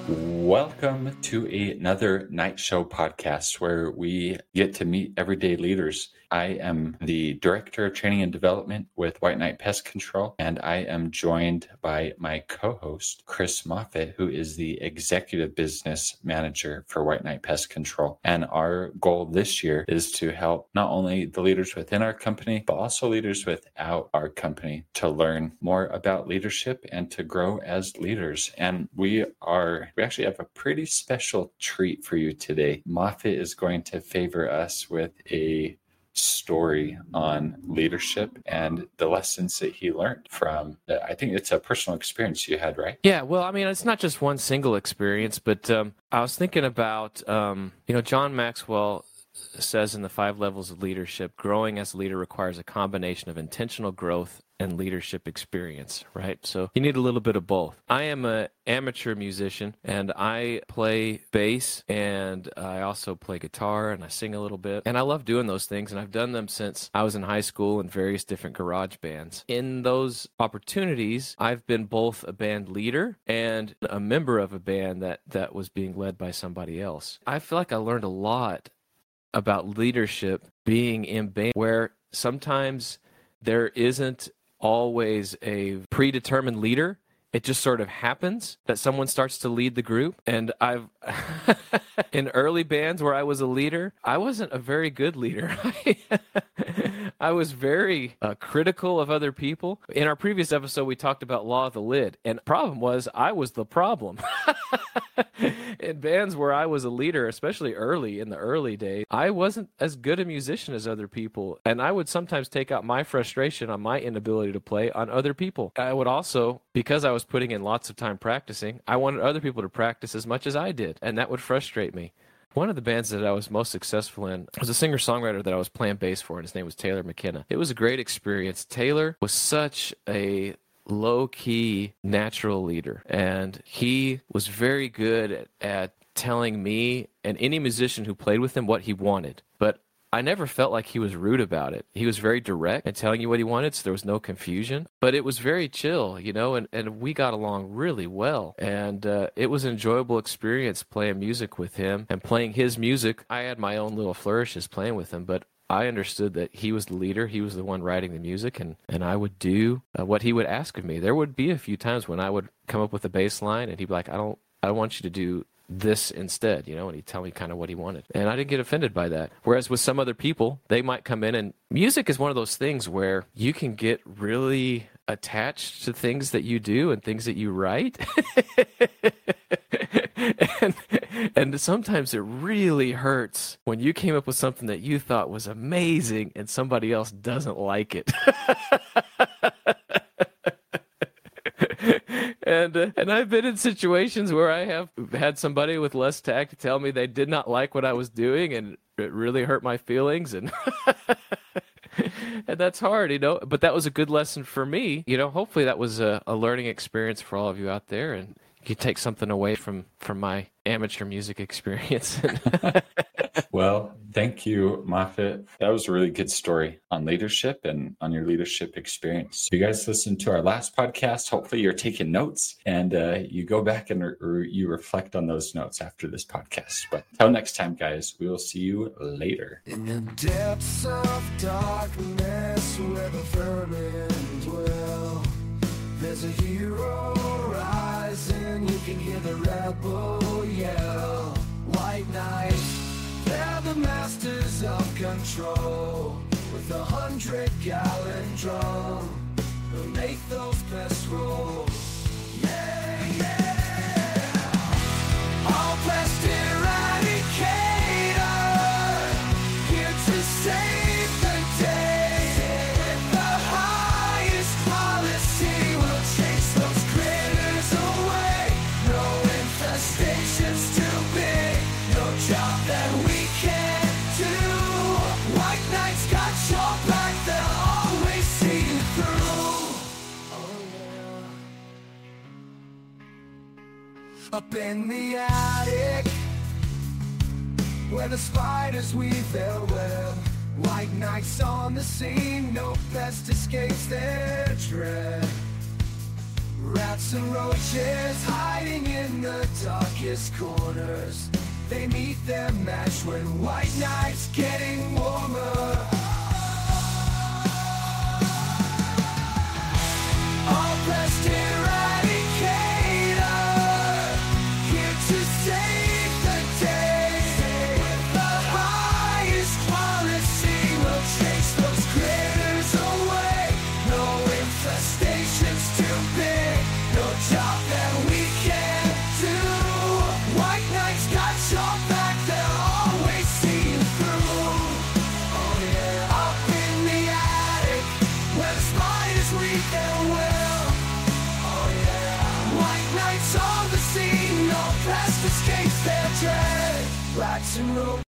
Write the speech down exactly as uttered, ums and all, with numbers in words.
Welcome to another Night Show podcast where we get to meet everyday leaders. I am the Director of Training and Development with White Knight Pest Control, and I am joined by my co-host, Chris Moffett, who is the Executive Business Manager for White Knight Pest Control. And our goal this year is to help not only the leaders within our company, but also leaders without our company to learn more about leadership and to grow as leaders. And we are, we actually have a pretty special treat for you today. Moffett is going to favor us with a story on leadership and the lessons that he learned from, I think it's a personal experience you had, right? Yeah, well, I mean, it's not just one single experience, but um, I was thinking about, um, you know, John Maxwell says in the five levels of leadership, growing as a leader requires a combination of intentional growth and leadership experience, right? So you need a little bit of both. I am an amateur musician, and I play bass, and I also play guitar, and I sing a little bit. And I love doing those things, and I've done them since I was in high school in various different garage bands. In those opportunities, I've been both a band leader and a member of a band that, that was being led by somebody else. I feel like I learned a lot about leadership being in band, where sometimes there isn't always a predetermined leader. It just sort of happens that someone starts to lead the group. And I've, in early bands where I was a leader, I wasn't a very good leader. I was very uh, critical of other people. In our previous episode, we talked about Law of the Lid. And the problem was I was the problem. In bands where I was a leader, especially early in the early days, I wasn't as good a musician as other people. And I would sometimes take out my frustration on my inability to play on other people. I would also, because I was putting in lots of time practicing, I wanted other people to practice as much as I did. And that would frustrate me. One of the bands that I was most successful in was a singer-songwriter that I was playing bass for, and his name was Taylor McKenna. It was a great experience. Taylor was such a low-key natural leader, and he was very good at, at telling me and any musician who played with him what he wanted. But I never felt like he was rude about it. He was very direct and telling you what he wanted, so there was no confusion. But it was very chill, you know, and, and we got along really well. And uh, it was an enjoyable experience playing music with him and playing his music. I had my own little flourishes playing with him, but I understood that he was the leader. He was the one writing the music, and, and I would do uh, what he would ask of me. There would be a few times when I would come up with a bass line, and he'd be like, I don't, I don't want you to do this instead, you know, and he'd tell me kind of what he wanted. And I didn't get offended by that. Whereas with some other people, they might come in, and music is one of those things where you can get really attached to things that you do and things that you write. and, and sometimes it really hurts when you came up with something that you thought was amazing and somebody else doesn't like it. And uh, and I've been in situations where I have had somebody with less tact tell me they did not like what I was doing, and it really hurt my feelings, and and that's hard, you know. But that was a good lesson for me, you know. Hopefully that was a, a learning experience for all of you out there, and you can take something away from from my amateur music experience. Well, thank you, Moffett. That was a really good story on leadership and on your leadership experience. If you guys listened to our last podcast, hopefully you're taking notes, and uh, you go back and re- you reflect on those notes after this podcast. But until next time, guys, we will see you later. In the depths of darkness where the vermin dwell, there's a hero rising. You can hear the rebel yell. White Knight, they're the masters of control, with a hundred gallon drum who make those pests roll. Yeah, yeah. All pest eradicator, here to save the day. With the highest policy, we'll chase those critters away. No infestation's too big, no job that we can't do. White Knight's got your back, they'll always see you through. Oh yeah. Up in the attic, where the spiders weave their web, White Knight's on the scene, no pest escapes their dread. Rats and roaches hiding in the dark darkest corners. They meet their match when white night's getting warmer. Oppressed eradicator, here to save the day. With the highest quality, we'll chase those critters away. No infestation's too big, no job that we can't do. White Knight's got your back, they'll always see you through. Oh yeah, up in the attic, where the spiders wreak their will. Oh yeah, White Knights on the scene, no past escapes their dread. Rats and rope.